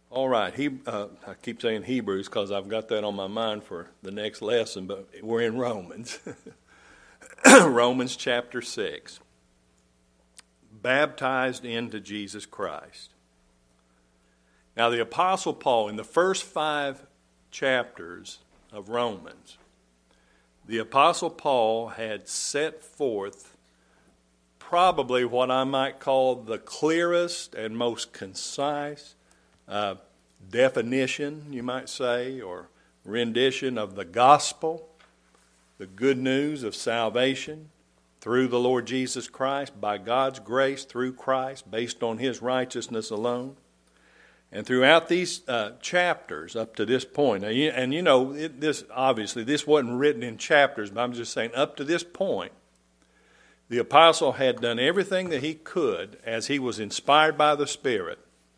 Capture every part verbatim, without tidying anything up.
All right, he, uh, I keep saying Hebrews because I've got that on my mind for the next lesson, but we're in Romans. Romans chapter six. Baptized into Jesus Christ. Now the Apostle Paul, in the first five chapters of Romans, the Apostle Paul had set forth probably what I might call the clearest and most concise Uh, definition, you might say, or rendition of the gospel, the good news of salvation through the Lord Jesus Christ, by God's grace through Christ, based on His righteousness alone. And throughout these uh, chapters up to this point, and you, and you know, it, this obviously this wasn't written in chapters, but I'm just saying up to this point, the apostle had done everything that he could as he was inspired by the Spirit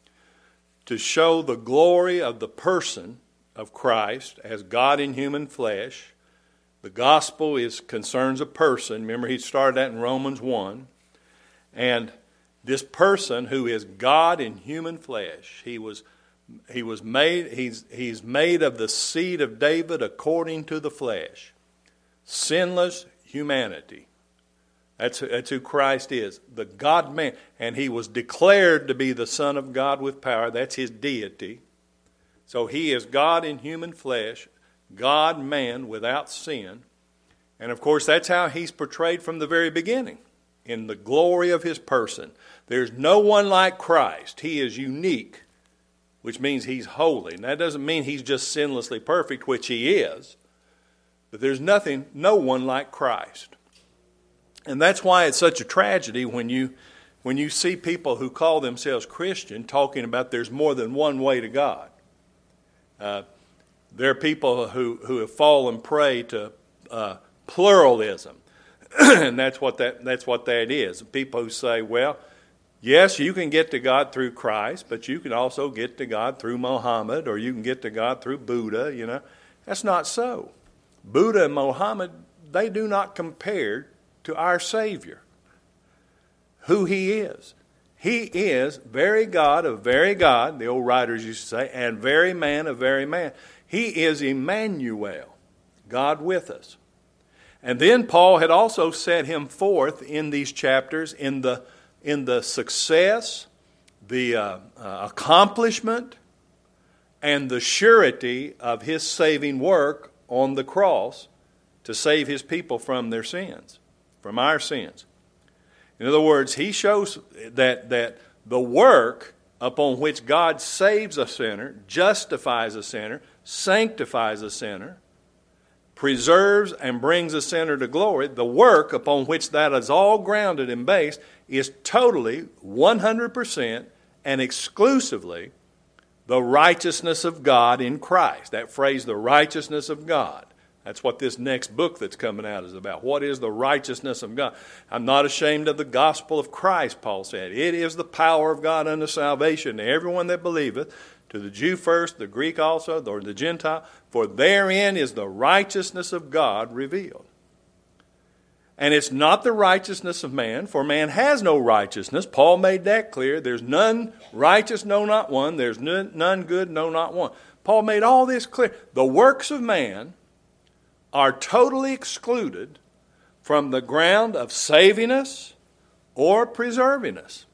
to show the glory of the person of Christ as God in human flesh. The gospel is concerns a person. Remember, he started that in Romans one. And this person who is God in human flesh, he was he was made he's he's made of the seed of David according to the flesh. Sinless humanity. That's, that's who Christ is, the God-man. And he was declared to be the Son of God with power. That's his deity. So he is God in human flesh, God-man without sin. And of course, that's how he's portrayed from the very beginning, in the glory of his person. There's no one like Christ. He is unique, which means he's holy. And that doesn't mean he's just sinlessly perfect, which he is. But there's nothing, no one like Christ. And that's why it's such a tragedy when you when you see people who call themselves Christian talking about there's more than one way to God. Uh, there are people who, who have fallen prey to uh, pluralism, and that's what that that's what that is. People who say, well, yes, you can get to God through Christ, but you can also get to God through Muhammad, or you can get to God through Buddha. You know, that's not so. Buddha and Muhammad, they do not compare to our Savior, who He is. He is very God of very God, the old writers used to say, and very man of very man. He is Emmanuel, God with us. And then Paul had also set him forth in these chapters in the, in the success, the uh, uh, accomplishment, and the surety of His saving work on the cross to save His people from their sins. From our sins. In other words, he shows that, that the work upon which God saves a sinner, justifies a sinner, sanctifies a sinner, preserves and brings a sinner to glory, the work upon which that is all grounded and based is totally, one hundred percent, and exclusively the righteousness of God in Christ. That phrase, the righteousness of God. That's what this next book that's coming out is about. What is the righteousness of God? I'm not ashamed of the gospel of Christ, Paul said. It is the power of God unto salvation to everyone that believeth, to the Jew first, the Greek also, or the Gentile. For therein is the righteousness of God revealed. And it's not the righteousness of man, for man has no righteousness. Paul made that clear. There's none righteous, no, not one. There's none good, no, not one. Paul made all this clear. The works of man are totally excluded from the ground of saving us or preserving us.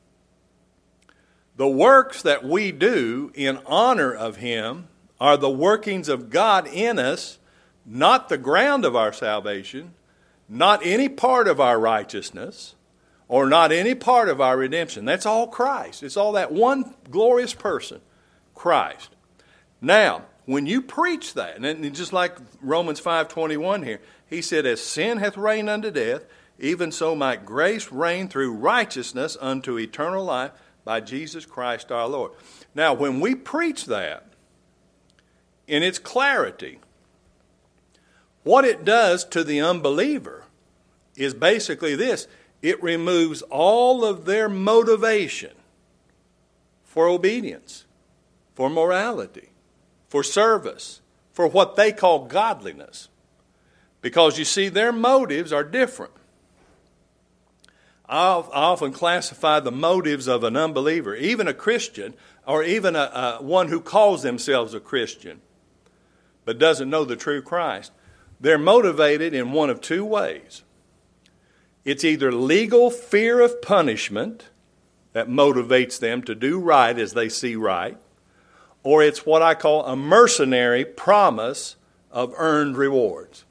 The works that we do in honor of Him are the workings of God in us, not the ground of our salvation, not any part of our righteousness, or not any part of our redemption. That's all Christ. It's all that one glorious person, Christ. Now, when you preach that, and just like Romans five twenty-one here, he said, as sin hath reigned unto death, even so might grace reign through righteousness unto eternal life by Jesus Christ our Lord. Now, when we preach that, in its clarity, what it does to the unbeliever is basically this. It removes all of their motivation for obedience, for morality, for service, for what they call godliness. Because you see, their motives are different. I often classify the motives of an unbeliever, even a Christian, or even a, a one who calls themselves a Christian, but doesn't know the true Christ. They're motivated in one of two ways. It's either legal fear of punishment that motivates them to do right as they see right, or it's what I call a mercenary promise of earned rewards.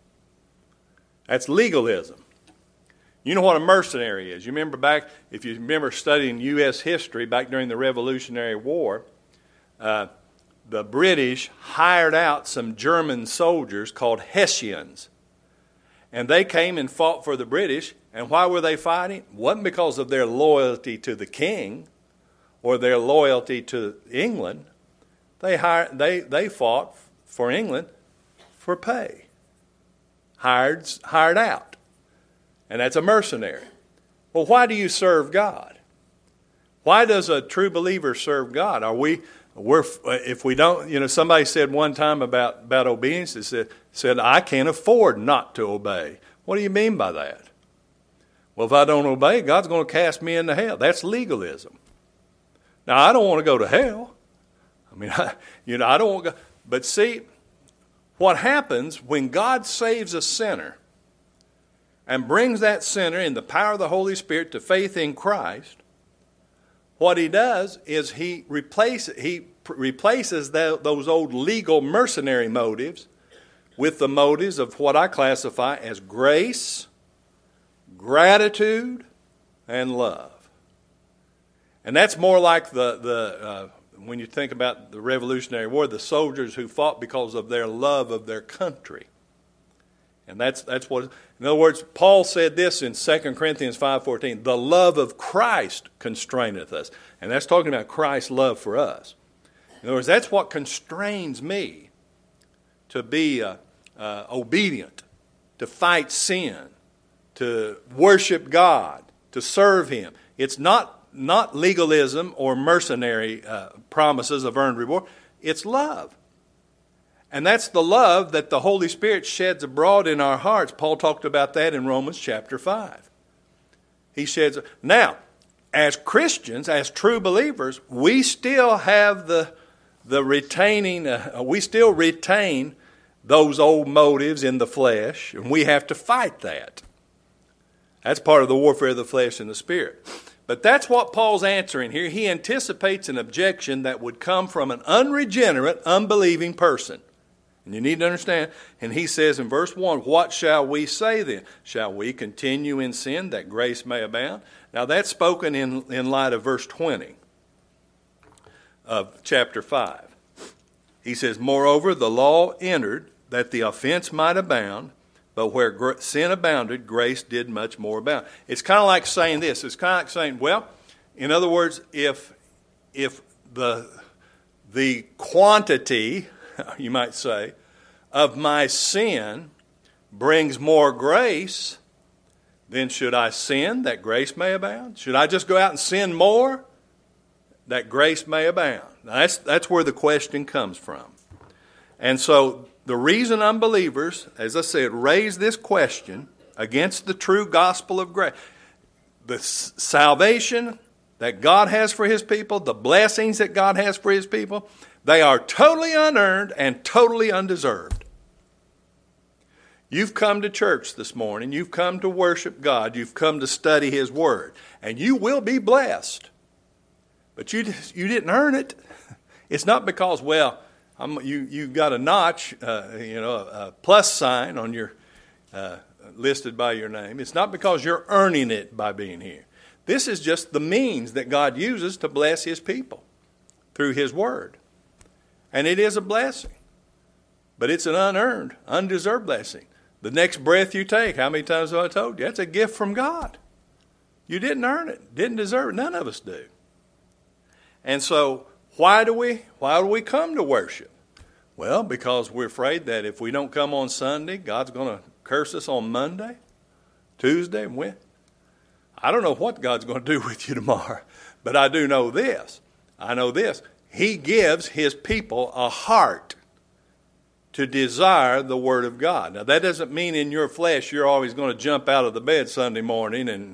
That's legalism. You know what a mercenary is. You remember back, if you remember studying U S history back during the Revolutionary War, uh, the British hired out some German soldiers called Hessians. And they came and fought for the British. And why were they fighting? It wasn't because of their loyalty to the king or their loyalty to England. They hired, they, they fought for England for pay. Hired, hired out. And that's a mercenary. Well, why do you serve God? Why does a true believer serve God? Are we, we're, if we don't, you know, somebody said one time about, about obedience, they said, said, I can't afford not to obey. What do you mean by that? Well, if I don't obey, God's going to cast me into hell. That's legalism. Now, I don't want to go to hell. I mean, I, you know, I don't want to go. But see, what happens when God saves a sinner and brings that sinner in the power of the Holy Spirit to faith in Christ, what he does is he, replace, he pr- replaces the, those old legal mercenary motives with the motives of what I classify as grace, gratitude, and love. And that's more like the, the uh, when you think about the Revolutionary War, the soldiers who fought because of their love of their country. And that's that's what, in other words, Paul said this in Second Corinthians five fourteen, the love of Christ constraineth us. And that's talking about Christ's love for us. In other words, that's what constrains me to be uh, uh, obedient, to fight sin, to worship God, to serve Him. It's not, not legalism or mercenary uh, promises of earned reward. It's love. And that's the love that the Holy Spirit sheds abroad in our hearts. Paul talked about that in Romans chapter five. He sheds. Now, as Christians, as true believers, we still have the, the retaining, uh, we still retain those old motives in the flesh, and we have to fight that. That's part of the warfare of the flesh and the spirit. But that's what Paul's answering here. He anticipates an objection that would come from an unregenerate, unbelieving person. And you need to understand, and he says in verse one, what shall we say then? Shall we continue in sin that grace may abound? Now that's spoken in, in light of verse twenty of chapter five. He says, moreover, the law entered that the offense might abound, but where gr- sin abounded, grace did much more abound. It's kind of like saying this. It's kind of like saying, well, in other words, if if the the quantity, you might say, of my sin brings more grace, then should I sin that grace may abound? Should I just go out and sin more that grace may abound? Now that's, that's where the question comes from. And so the reason unbelievers, as I said, raise this question against the true gospel of grace, the salvation that God has for His people, the blessings that God has for His people, they are totally unearned and totally undeserved. You've come to church this morning. You've come to worship God. You've come to study His Word. And you will be blessed. But you you didn't earn it. It's not because, well, I'm, you, you got a notch, uh, you know, a, a plus sign on your, uh, listed by your name. It's not because you're earning it by being here. This is just the means that God uses to bless His people through His Word. And it is a blessing. But it's an unearned, undeserved blessing. The next breath you take, how many times have I told you? That's a gift from God. You didn't earn it, didn't deserve it. None of us do. And so why do we why do we come to worship? Well, because we're afraid that if we don't come on Sunday, God's going to curse us on Monday, Tuesday, and Wednesday. I don't know what God's going to do with you tomorrow, but I do know this. I know this. He gives His people a heart to desire the Word of God. Now, that doesn't mean in your flesh you're always going to jump out of the bed Sunday morning and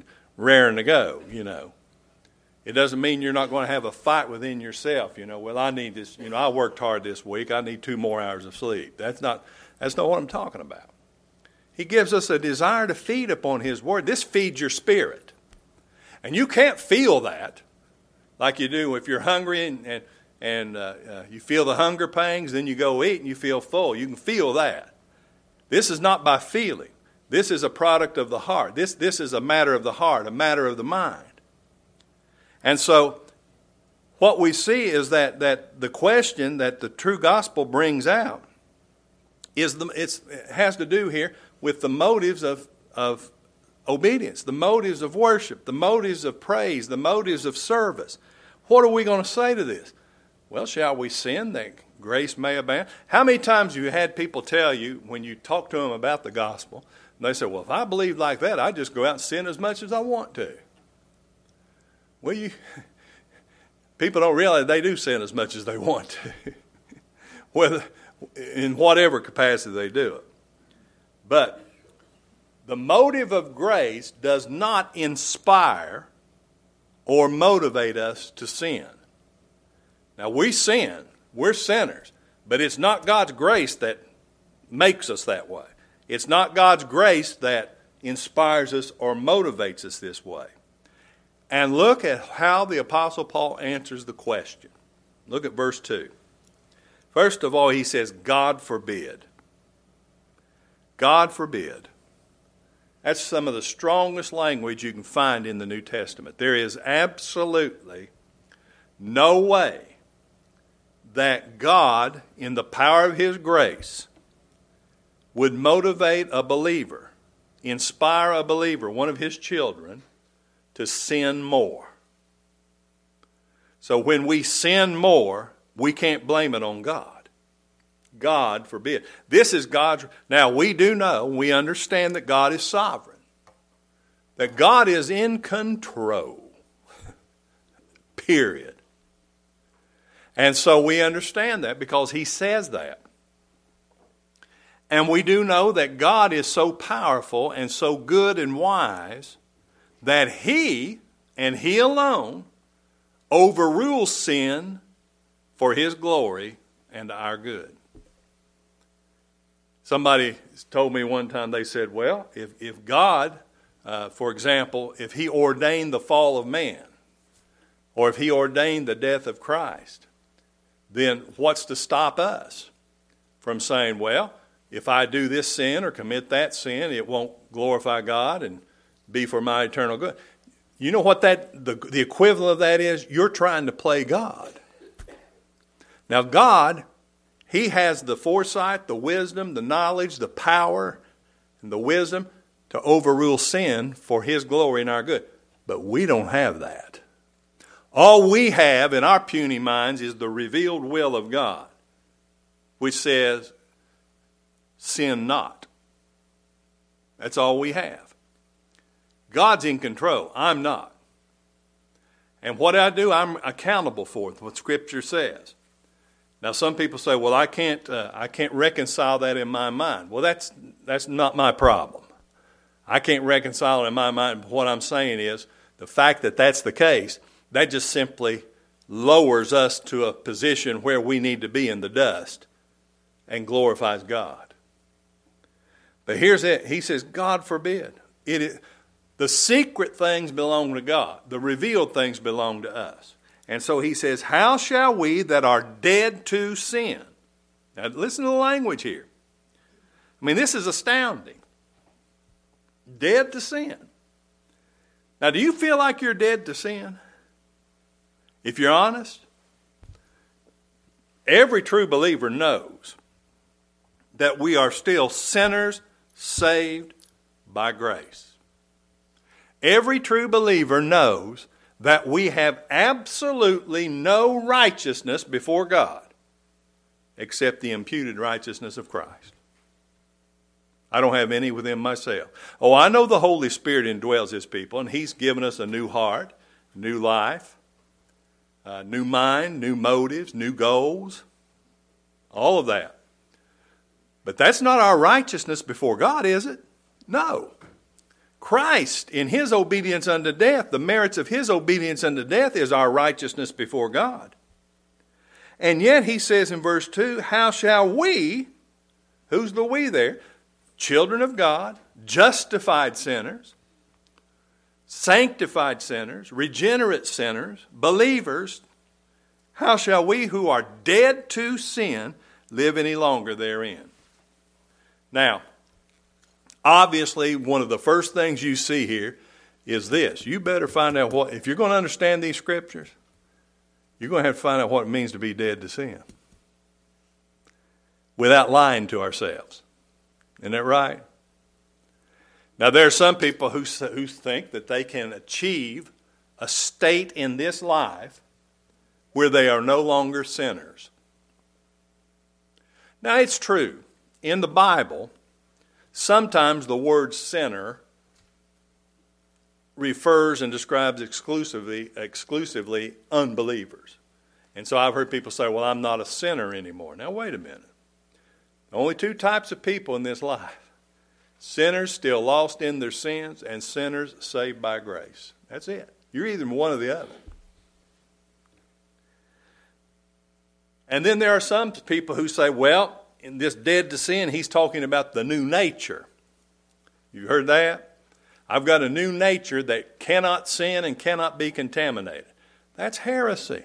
raring to go, you know. It doesn't mean you're not going to have a fight within yourself, you know. Well, I need this, you know, I worked hard this week. I need two more hours of sleep. That's not, that's not what I'm talking about. He gives us a desire to feed upon His Word. This feeds your spirit. And you can't feel that like you do if you're hungry and, and, and uh, uh, you feel the hunger pangs, then you go eat and you feel full. You can feel that. This is not by feeling. This is a product of the heart. This, this is a matter of the heart, a matter of the mind. And so what we see is that, that the question that the true gospel brings out is the, it's, it has to do here with the motives of, of obedience, the motives of worship, the motives of praise, the motives of service. What are we going to say to this? Well, shall we sin that grace may abound? How many times have you had people tell you when you talk to them about the gospel, and they say, well, if I believed like that, I'd just go out and sin as much as I want to. Well, you people don't realize they do sin as much as they want to, whether in whatever capacity they do it. But the motive of grace does not inspire or motivate us to sin. Now, we sin. We're sinners. But it's not God's grace that makes us that way. It's not God's grace that inspires us or motivates us this way. And look at how the Apostle Paul answers the question. Look at verse two. First of all, he says, God forbid. God forbid. That's some of the strongest language you can find in the New Testament. There is absolutely no way that God, in the power of His grace, would motivate a believer, inspire a believer, one of His children, to sin more. So when we sin more, we can't blame it on God. God forbid. This is God's. Now we do know, we understand that God is sovereign. That God is in control. Period. And so we understand that because He says that. And we do know that God is so powerful and so good and wise that He, and He alone, overrules sin for His glory and our good. Somebody told me one time, they said, well, if, if God, uh, for example, if He ordained the fall of man, or if He ordained the death of Christ, then what's to stop us from saying, well, if I do this sin or commit that sin, it won't glorify God and be for my eternal good. You know what that the, the equivalent of that is? You're trying to play God. Now God, He has the foresight, the wisdom, the knowledge, the power, and the wisdom to overrule sin for His glory and our good. But we don't have that. All we have in our puny minds is the revealed will of God, which says, sin not. That's all we have. God's in control. I'm not. And what I do, I'm accountable for what Scripture says. Now, some people say, well, I can't uh, I can't reconcile that in my mind. Well, that's that's not my problem. I can't reconcile it in my mind. What I'm saying is the fact that that's the case, that just simply lowers us to a position where we need to be in the dust and glorifies God. But here's it. He says, God forbid. It is, the secret things belong to God. The revealed things belong to us. And so he says, how shall we that are dead to sin? Now listen to the language here. I mean, this is astounding. Dead to sin. Now, do you feel like you're dead to sin? If you're honest, every true believer knows that we are still sinners saved by grace. Every true believer knows that we have absolutely no righteousness before God except the imputed righteousness of Christ. I don't have any within myself. Oh, I know the Holy Spirit indwells His people, and He's given us a new heart, new life, uh, new mind, new motives, new goals, all of that. But that's not our righteousness before God, is it? No. Christ, in his obedience unto death, the merits of his obedience unto death is our righteousness before God. And yet he says in verse two, how shall we, who's the we there? Children of God, justified sinners, sanctified sinners, regenerate sinners, believers, how shall we who are dead to sin live any longer therein? Now, obviously, one of the first things you see here is this. You better find out what, if you're going to understand these scriptures, you're going to have to find out what it means to be dead to sin without lying to ourselves. Isn't that right? Now, there are some people who, who think that they can achieve a state in this life where they are no longer sinners. Now, it's true. In the Bible, sometimes the word sinner refers and describes exclusively, exclusively unbelievers. And so I've heard people say, well, I'm not a sinner anymore. Now, wait a minute. Only two types of people in this life. Sinners still lost in their sins and sinners saved by grace. That's it. You're either one or the other. And then there are some people who say, well, in this dead to sin, he's talking about the new nature. You heard that? I've got a new nature that cannot sin and cannot be contaminated. That's heresy.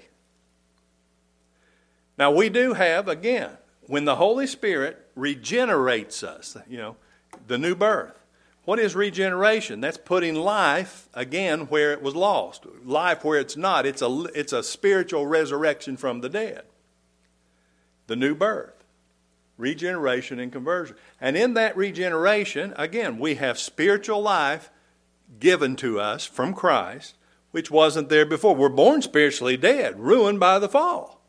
Now, we do have, again, when the Holy Spirit regenerates us, you know, the new birth. What is regeneration? That's putting life, again, where it was lost. Life where it's not. It's a, it's a spiritual resurrection from the dead. The new birth. Regeneration and conversion. And in that regeneration, again, we have spiritual life given to us from Christ, which wasn't there before. We're born spiritually dead, ruined by the fall.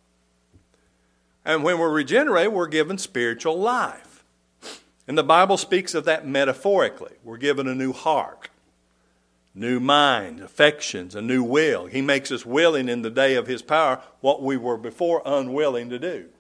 And when we're regenerated, we're given spiritual life. And the Bible speaks of that metaphorically. We're given a new heart, new mind, affections, a new will. He makes us willing in the day of his power what we were before unwilling to do.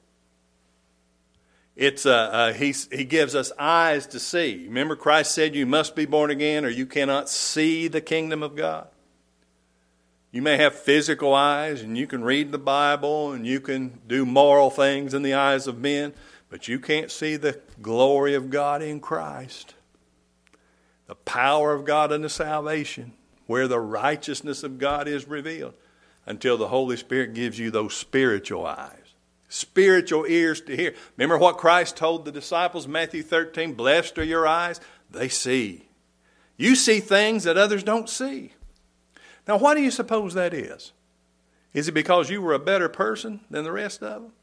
It's uh, uh, he, he gives us eyes to see. Remember, Christ said you must be born again or you cannot see the kingdom of God. You may have physical eyes and you can read the Bible and you can do moral things in the eyes of men, but you can't see the glory of God in Christ. The power of God unto salvation, where the righteousness of God is revealed, until the Holy Spirit gives you those spiritual eyes. Spiritual ears to hear. Remember what Christ told the disciples, Matthew thirteen, blessed are your eyes, they see. You see things that others don't see. Now, why do you suppose that is? Is it because you were a better person than the rest of them?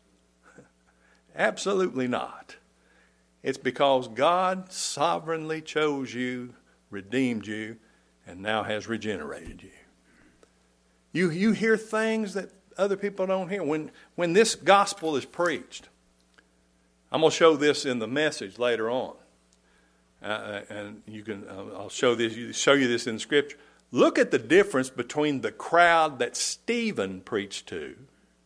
Absolutely not. It's because God sovereignly chose you, redeemed you, and now has regenerated you. You, you hear things that other people don't hear. When, when this gospel is preached, I'm going to show this in the message later on. Uh, and you can, uh, I'll show this, show you this in Scripture. Look at the difference between the crowd that Stephen preached to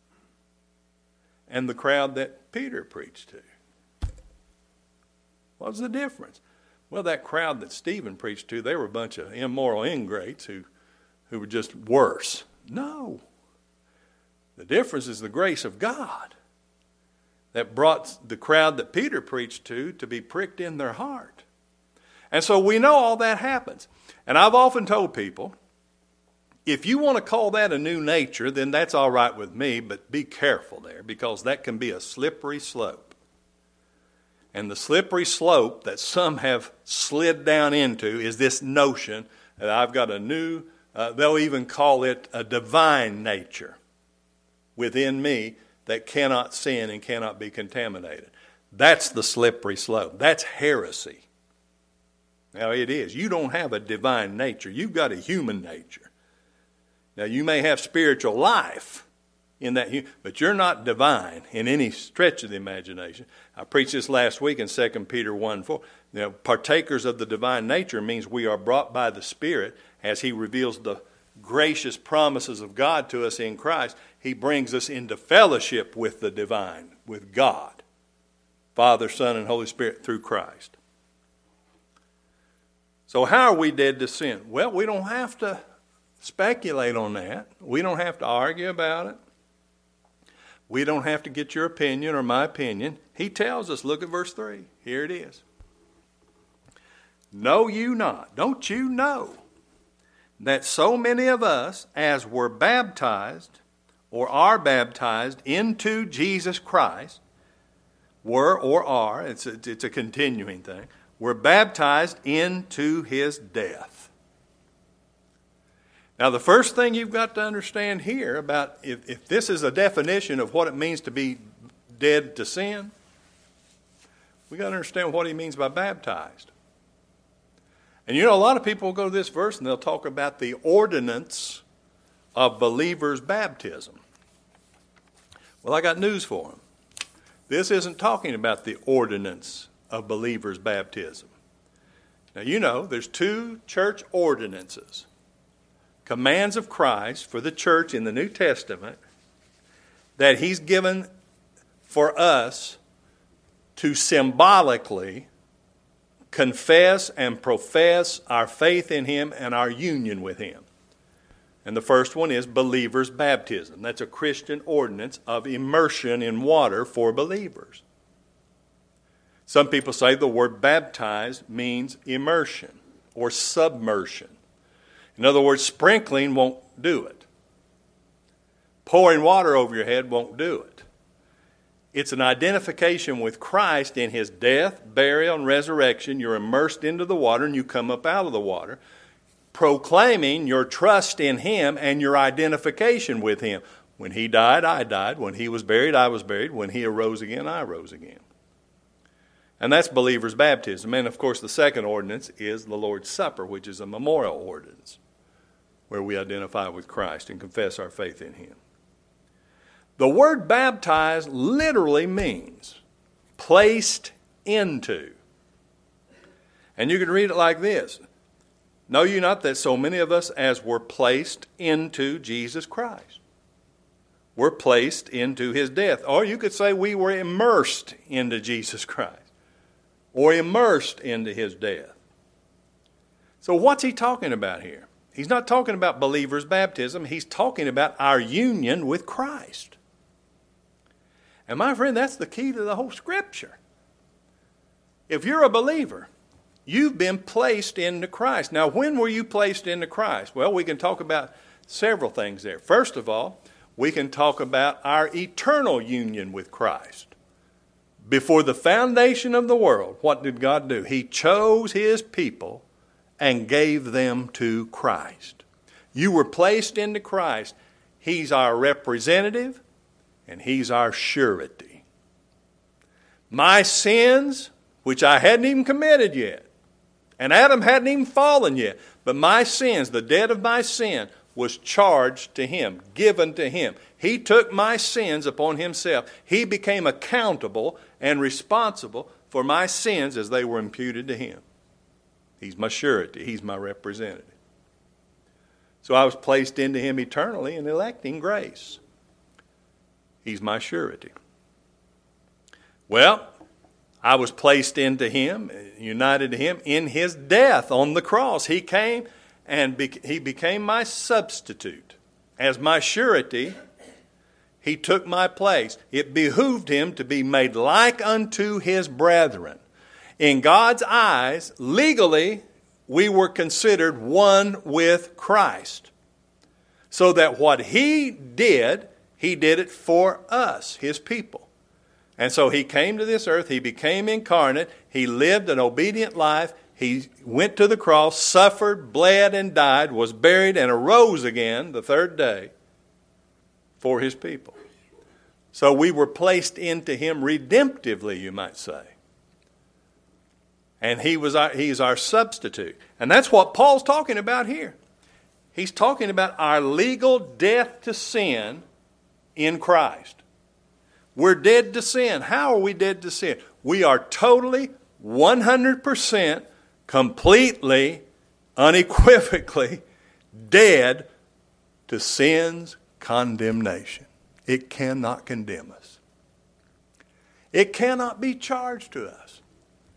and the crowd that Peter preached to. What was the difference? Well, that crowd that Stephen preached to, they were a bunch of immoral ingrates who, who were just worse. No. The difference is the grace of God that brought the crowd that Peter preached to to be pricked in their heart. And so we know all that happens. And I've often told people, if you want to call that a new nature, then that's all right with me, but be careful there, because that can be a slippery slope. And the slippery slope that some have slid down into is this notion that I've got a new, uh, they'll even call it a divine nature within me that cannot sin and cannot be contaminated. That's the slippery slope. That's heresy. Now, it is. You don't have a divine nature. You've got a human nature. Now, you may have spiritual life in that, but you're not divine in any stretch of the imagination. I preached this last week in Second Peter one four. Now, partakers of the divine nature means we are brought by the Spirit as He reveals the gracious promises of God to us in Christ. He brings us into fellowship with the divine, with God, Father, Son, and Holy Spirit through Christ. So how are we dead to sin? Well, we don't have to speculate on that. We don't have to argue about it. We don't have to get your opinion or my opinion. He tells us, look at verse three. Here it is. Know you not, don't you know, that so many of us as were baptized or are baptized into Jesus Christ, were or are, it's a, it's a continuing thing, were baptized into his death. Now the first thing you've got to understand here about if, if this is a definition of what it means to be dead to sin, we've got to understand what he means by baptized. And you know, a lot of people will go to this verse and they'll talk about the ordinance of believers' baptism. Well, I got news for them. This isn't talking about the ordinance of believers' baptism. Now, you know, there's two church ordinances. Commands of Christ for the church in the New Testament that he's given for us to symbolically confess and profess our faith in him and our union with him. And the first one is believers' baptism. That's a Christian ordinance of immersion in water for believers. Some people say the word baptized means immersion or submersion. In other words, sprinkling won't do it. Pouring water over your head won't do it. It's an identification with Christ in his death, burial, and resurrection. You're immersed into the water and you come up out of the water, proclaiming your trust in him and your identification with him. When he died, I died. When he was buried, I was buried. When he arose again, I rose again. And that's believers' baptism. And of course, the second ordinance is the Lord's Supper, which is a memorial ordinance, where we identify with Christ and confess our faith in him. The word baptized literally means placed into. And you can read it like this. Know you not that so many of us as were placed into Jesus Christ? We're placed into his death. Or you could say we were immersed into Jesus Christ. Or immersed into his death. So what's he talking about here? He's not talking about believers' baptism. He's talking about our union with Christ. And my friend, that's the key to the whole Scripture. If you're a believer, you've been placed into Christ. Now, when were you placed into Christ? Well, we can talk about several things there. First of all, we can talk about our eternal union with Christ. Before the foundation of the world, what did God do? He chose his people and gave them to Christ. You were placed into Christ. He's our representative and he's our surety. My sins, which I hadn't even committed yet, and Adam hadn't even fallen yet, but my sins, the debt of my sin, was charged to him, given to him. He took my sins upon himself. He became accountable and responsible for my sins as they were imputed to him. He's my surety. He's my representative. So I was placed into him eternally in electing grace. He's my surety. Well, I was placed into him, united to him in his death on the cross. He came and be- he became my substitute. As my surety, he took my place. It behooved him to be made like unto his brethren. In God's eyes, legally, we were considered one with Christ. So that what he did, he did it for us, his people. And so he came to this earth, he became incarnate, he lived an obedient life, he went to the cross, suffered, bled, and died, was buried, and arose again the third day for his people. So we were placed into him redemptively, you might say. And he was our, he's our substitute. And that's what Paul's talking about here. He's talking about our legal death to sin in Christ. We're dead to sin. How are we dead to sin? We are totally, one hundred percent, completely, unequivocally dead to sin's condemnation. It cannot condemn us. It cannot be charged to us.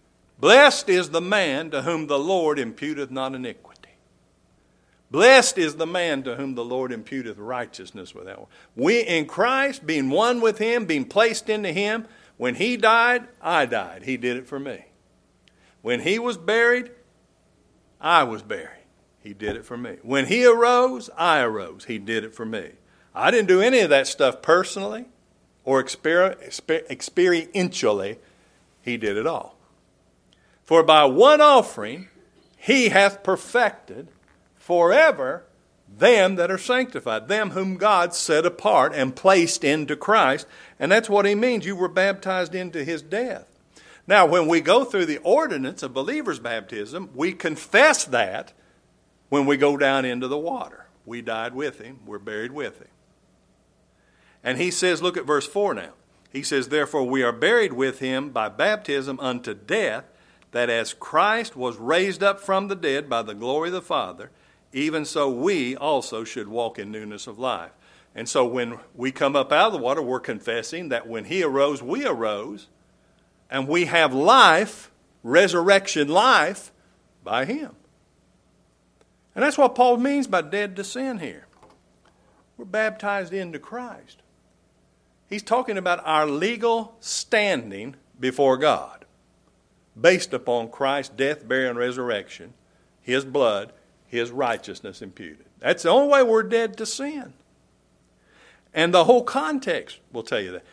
Blessed is the man to whom the Lord imputeth not iniquity. Blessed is the man to whom the Lord imputeth righteousness without works. We in Christ, being one with him, being placed into him, when he died, I died. He did it for me. When he was buried, I was buried. He did it for me. When he arose, I arose. He did it for me. I didn't do any of that stuff personally or exper- exper- experientially. He did it all. For by one offering he hath perfected forever them that are sanctified, them whom God set apart and placed into Christ. And that's what he means. You were baptized into his death. Now, when we go through the ordinance of believer's baptism, we confess that when we go down into the water. We died with him. We're buried with him. And he says, look at verse four now. He says, therefore we are buried with him by baptism unto death, that as Christ was raised up from the dead by the glory of the Father, even so we also should walk in newness of life. And so when we come up out of the water, we're confessing that when he arose, we arose, and we have life, resurrection life, by him. And that's what Paul means by dead to sin here. We're baptized into Christ. He's talking about our legal standing before God, based upon Christ's death, burial, and resurrection, his blood, his righteousness imputed. That's the only way we're dead to sin. And the whole context will tell you that.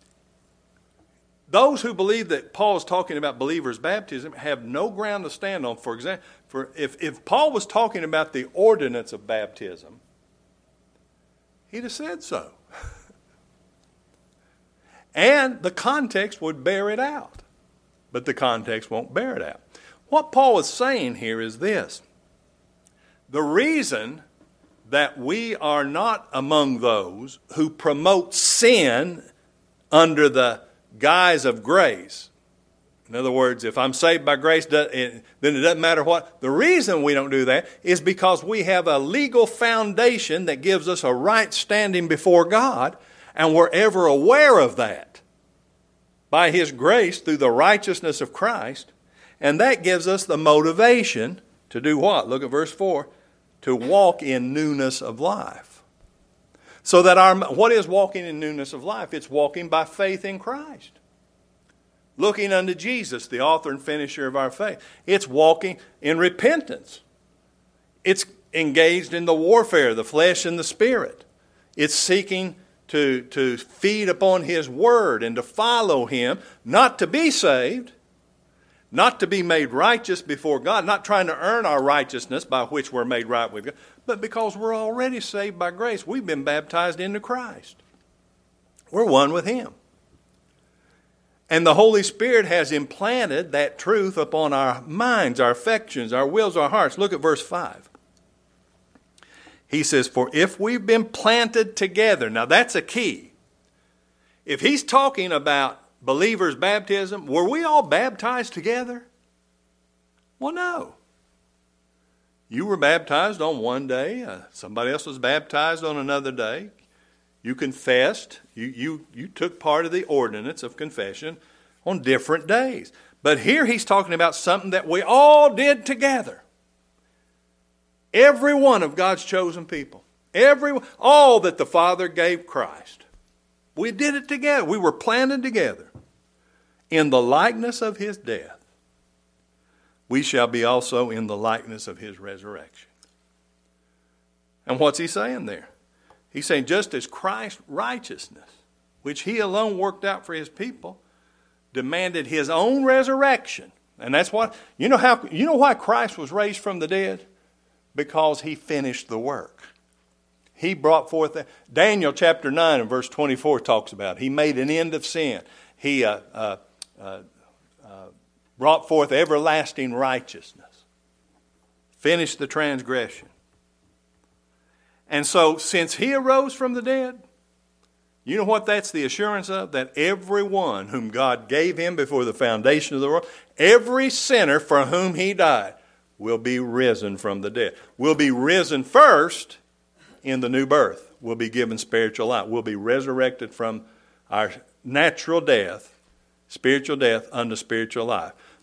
Those who believe that Paul is talking about believers' baptism have no ground to stand on. For example, for if, if Paul was talking about the ordinance of baptism, he'd have said so. And the context would bear it out. But the context won't bear it out. What Paul is saying here is this. The reason that we are not among those who promote sin under the guise of grace. In other words, if I'm saved by grace, then it doesn't matter what. The reason we don't do that is because we have a legal foundation that gives us a right standing before God, and we're ever aware of that by his grace through the righteousness of Christ. And that gives us the motivation to do what? Look at verse four. To walk in newness of life. So that our, what is walking in newness of life? It's walking by faith in Christ. Looking unto Jesus, the author and finisher of our faith. It's walking in repentance. It's engaged in the warfare of the flesh and the spirit. It's seeking to, to feed upon his word and to follow him, not to be saved, not to be made righteous before God, not trying to earn our righteousness by which we're made right with God, but because we're already saved by grace. We've been baptized into Christ. We're one with him. And the Holy Spirit has implanted that truth upon our minds, our affections, our wills, our hearts. Look at verse five. He says, for if we've been planted together. Now that's a key. If he's talking about believers' baptism, were we all baptized together? Well, no. You were baptized on one day. Uh, somebody else was baptized on another day. You confessed. You, you, you took part of the ordinance of confession on different days. But here he's talking about something that we all did together. Every one of God's chosen people. Every, all that the Father gave Christ. We did it together. We were planted together. In the likeness of his death, we shall be also in the likeness of his resurrection. And what's he saying there? He's saying just as Christ's righteousness, which he alone worked out for his people, demanded his own resurrection. And that's what, you know how, you know why Christ was raised from the dead? Because he finished the work. He brought forth, the, Daniel chapter nine and verse twenty-four talks about it. He made an end of sin. He uh, uh, uh, uh, brought forth everlasting righteousness. Finished the transgression. And so since he arose from the dead, you know what that's the assurance of? That everyone whom God gave him before the foundation of the world, every sinner for whom he died, will be risen from the dead. Will be risen first in the new birth. Will be given spiritual life. Will be resurrected from our natural death, spiritual death unto spiritual life.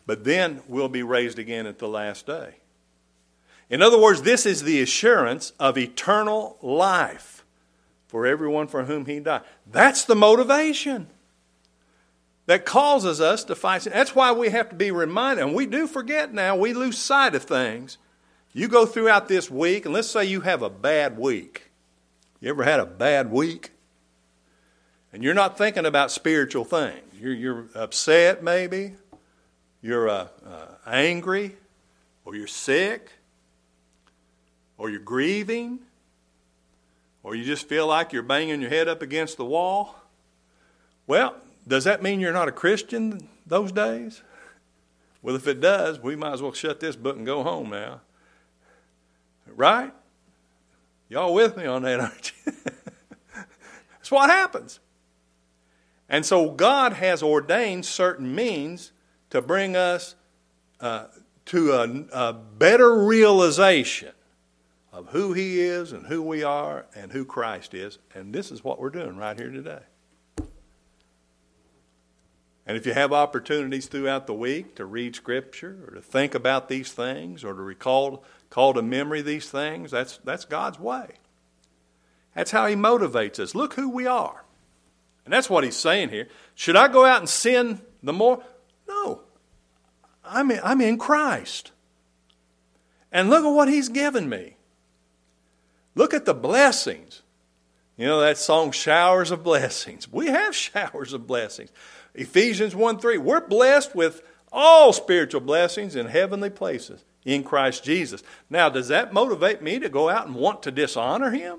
But then we'll be raised again at the last day. In other words, this is the assurance of eternal life for everyone for whom he died. That's the motivation that causes us to fight sin. That's why we have to be reminded, and we do forget now, we lose sight of things. You go throughout this week, and let's say you have a bad week. You ever had a bad week? And you're not thinking about spiritual things. You're, you're upset maybe, you're uh, uh, angry, or you're sick, or you're grieving, or you just feel like you're banging your head up against the wall. Well, does that mean you're not a Christian those days? Well, if it does, we might as well shut this book and go home now. Right? Y'all with me on that, aren't you? That's what happens. And so God has ordained certain means to bring us uh, to a, a better realization of who he is and who we are and who Christ is. And this is what we're doing right here today. And if you have opportunities throughout the week to read Scripture or to think about these things or to recall call to memory these things, that's, that's God's way. That's how he motivates us. Look who we are. And that's what he's saying here. Should I go out and sin the more? No. I'm in, I'm in Christ. And look at what he's given me. Look at the blessings. You know that song, Showers of Blessings. We have showers of blessings. Ephesians one three, we're blessed with all spiritual blessings in heavenly places in Christ Jesus. Now, does that motivate me to go out and want to dishonor him?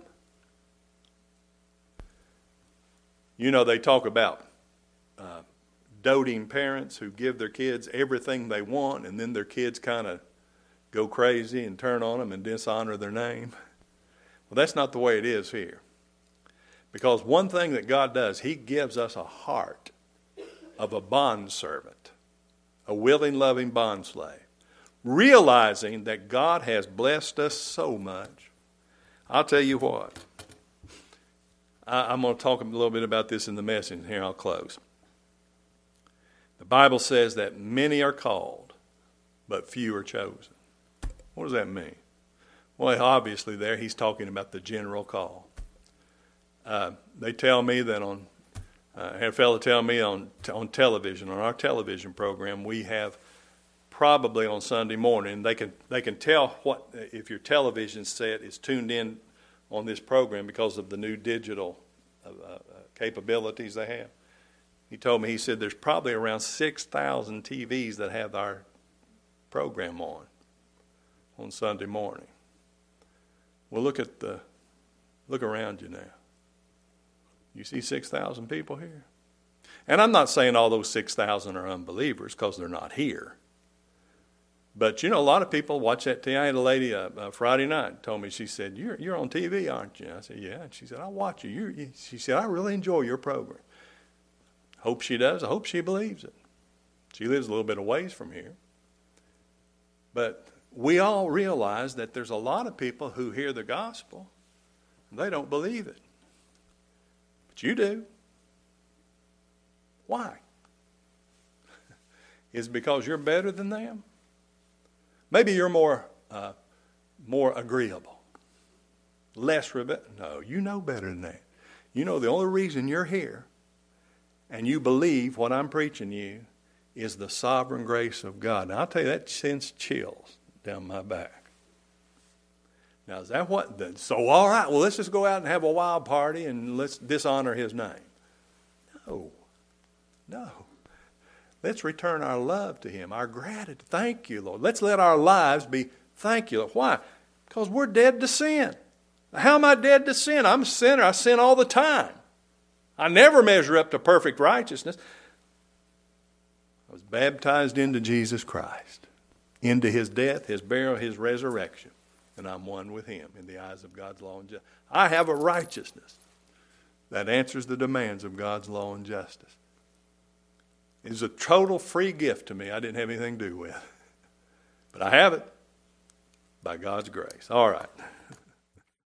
You know, they talk about uh, doting parents who give their kids everything they want, and then their kids kind of go crazy and turn on them and dishonor their name. Well, that's not the way it is here. Because one thing that God does, he gives us a heart of a bondservant, a willing, loving bondslave, realizing that God has blessed us so much. I'll tell you what, I, I'm going to talk a little bit about this in the message, and here I'll close. The Bible says that many are called, but few are chosen. What does that mean? Well, obviously there he's talking about the general call. Uh, they tell me that on Uh, I had a fellow tell me on on television, on our television program, we have probably on Sunday morning, they can they can tell what if your television set is tuned in on this program because of the new digital uh, uh, capabilities they have. He told me, he said, there's probably around six thousand T Vs that have our program on on Sunday morning. Well, look at the look around you now. You see six thousand people here? And I'm not saying all those six thousand are unbelievers because they're not here. But, you know, a lot of people watch that T V. I had a lady uh, uh, Friday night told me, she said, you're you're on T V, aren't you? I said, yeah. And she said, I watch you. You're, you. She said, I really enjoy your program. Hope she does. I hope she believes it. She lives a little bit of ways from here. But we all realize that there's a lot of people who hear the gospel and they don't believe it. But you do. Why? Is it because you're better than them? Maybe you're more uh, more agreeable, less rebellious. No, you know better than that. You know the only reason you're here and you believe what I'm preaching you is the sovereign grace of God. Now, I'll tell you, that sends chills down my back. Now, is that what? The, so, all right, well, let's just go out and have a wild party and let's dishonor his name. No. No. Let's return our love to him, our gratitude. Thank you, Lord. Let's let our lives be thank you, Lord. Why? Because we're dead to sin. How am I dead to sin? I'm a sinner. I sin all the time. I never measure up to perfect righteousness. I was baptized into Jesus Christ, into his death, his burial, his resurrection. And I'm one with him in the eyes of God's law and justice. I have a righteousness that answers the demands of God's law and justice. It's a total free gift to me I didn't have anything to do with. But I have it by God's grace. All right.